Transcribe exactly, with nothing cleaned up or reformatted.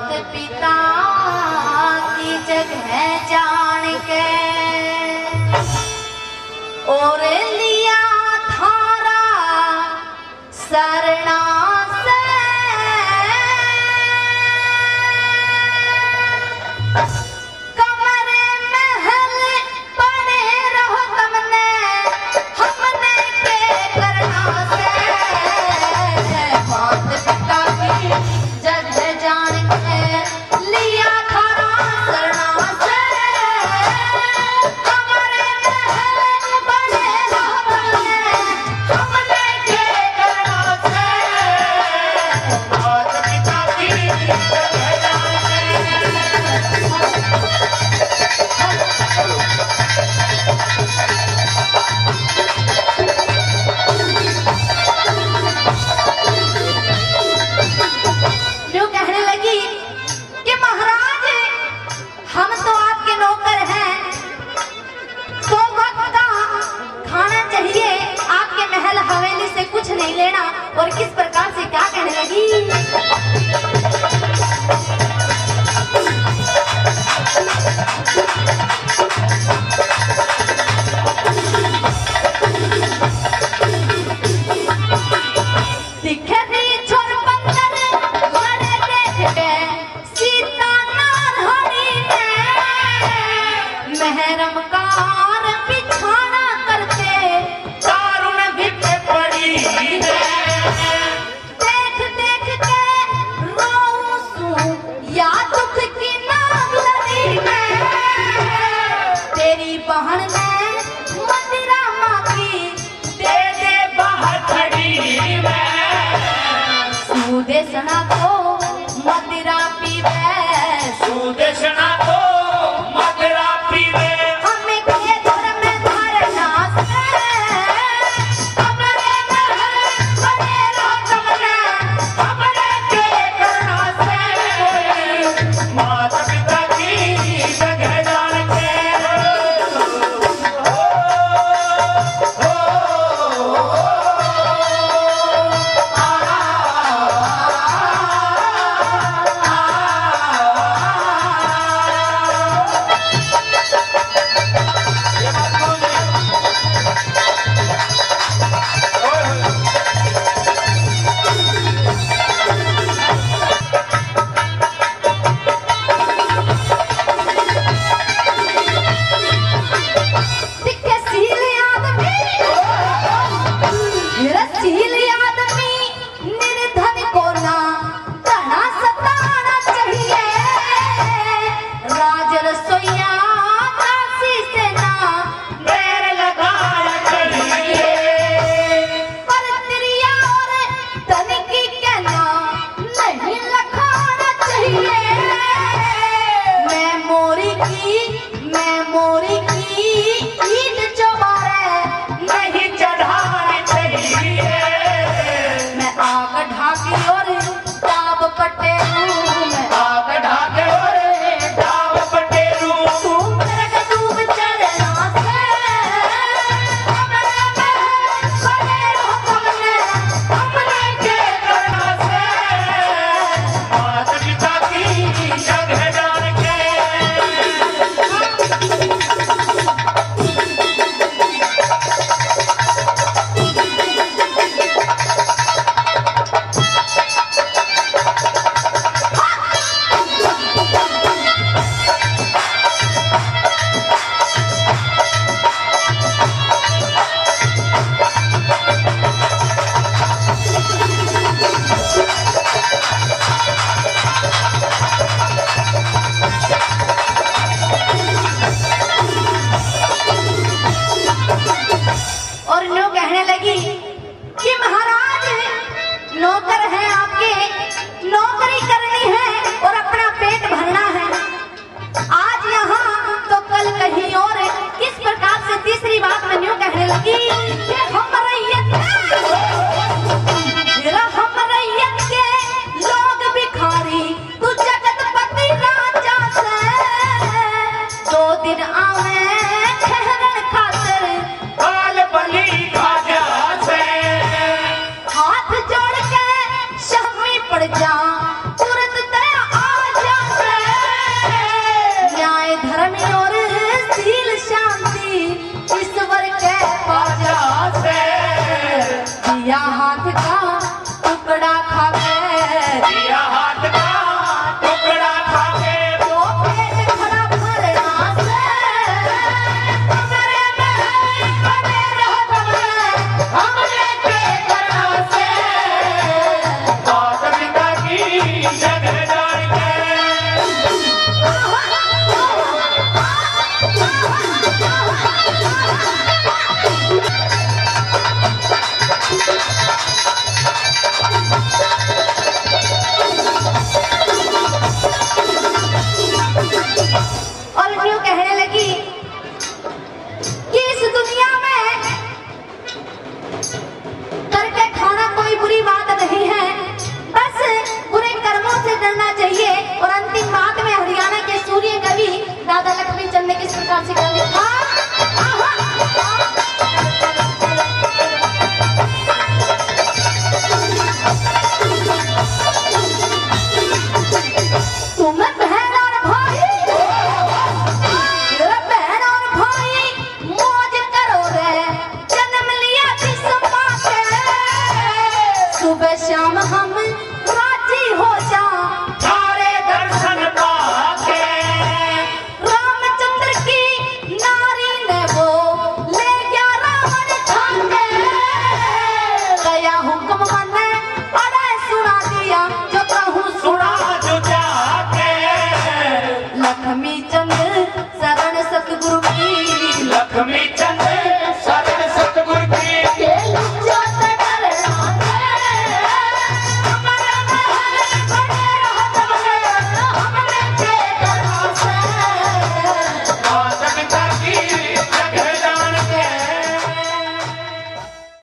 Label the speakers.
Speaker 1: पिता की जगह जान के और लिया थारा सरना से कमरे महल बने रहो तुमने हमने के करना से मात पिता की जगह जान के लिया थारा सरना से कमरे महल बने रहो तुमने हमने के करना से
Speaker 2: मात पिता की जगह जान
Speaker 1: जो कहने लगी कि महाराज हम तो आपके नौकर हैं, दो वक्त का खाना चाहिए, आपके महल हवेली से कुछ नहीं लेना। और किस प्रकार से क्या कहने लगी दिखती छोर बंदर बड़े देख के सीता नारहरी ने महरम कार बिछाना करते
Speaker 2: दारुण भिप पड़ी है।
Speaker 1: देख देख के रोऊं सूं या दुख की नाग लड़ी में तेरी बहन ने मदिरा मांगी
Speaker 2: दे दे बहथड़ी में
Speaker 1: सुदेशना को मदिरा पीवे
Speaker 2: सुदेशना तो मदिरा पीवे
Speaker 1: हमें के घर में धरना से कमरे महल बने रहो तुमने हमने के करना से
Speaker 2: मात पिता की जगह जान के
Speaker 1: दिखे सील आदमी रसील आदमी निर्धन को ना तना सताना चाहिए राज रसोइया दासी से ना
Speaker 2: पैर लगाना चाहिए
Speaker 1: पर त्रिया और धन की कहना नहीं लखाना चाहिए मैं मोरी की मैं मोरी की ईद जो मारे
Speaker 2: नहीं चढ़ानी चाहिए
Speaker 1: मैं आग ढाकी और ताब पटे हूँ मैं
Speaker 2: आग ढाके और डाब पटेरू
Speaker 1: तू मेरे डूब चढ़ना से कमरे में बने रहो तुमने हमने के
Speaker 2: करना से मात पिता की जगह जान के
Speaker 1: और नो कहने लगी कि महाराज नौकर हैं आपके, नौकरी करनी है और अपना पेट भरना है। आज यहाँ तो कल कहीं और। किस प्रकार से तीसरी बात में न्यू कहने लगी कि हम रैयत मेरा हम रैयत के लोग भिखारी तू जगतपति राजा से दो दिन आवे ठहरन खातिर
Speaker 2: काल बली खाजा से
Speaker 1: हाथ जोड़ के शहमी पड़ जा तुरंत दया आ दिया हाथ का टुकड़ा खा के,
Speaker 2: दिया हाथ का टुकड़ा खा के,
Speaker 1: तो पेट भरा भरना से हमरे में बने रहो तुमने, हमरे के करना से
Speaker 2: माता पिता की जगह जान के।
Speaker 1: और यूं कहने लगी कि इस दुनिया में करके खाना कोई बुरी बात नहीं है, बस बुरे कर्मों से डरना चाहिए। और अंतिम बात में हरियाणा के सूर्य कवि दादा लक्ष्मी चंद ने किस प्रकार से कहा लिखा, तुम बहन और भाई, बहन और भाई मौज करो रे, जन्म लिया जिस माँ से, सुबह शाम हम राजी हो जा,
Speaker 2: सारे दर्शन पाके,
Speaker 1: रामचंद्र की नारी ने वो ले गया रावण छाके, गया हूँ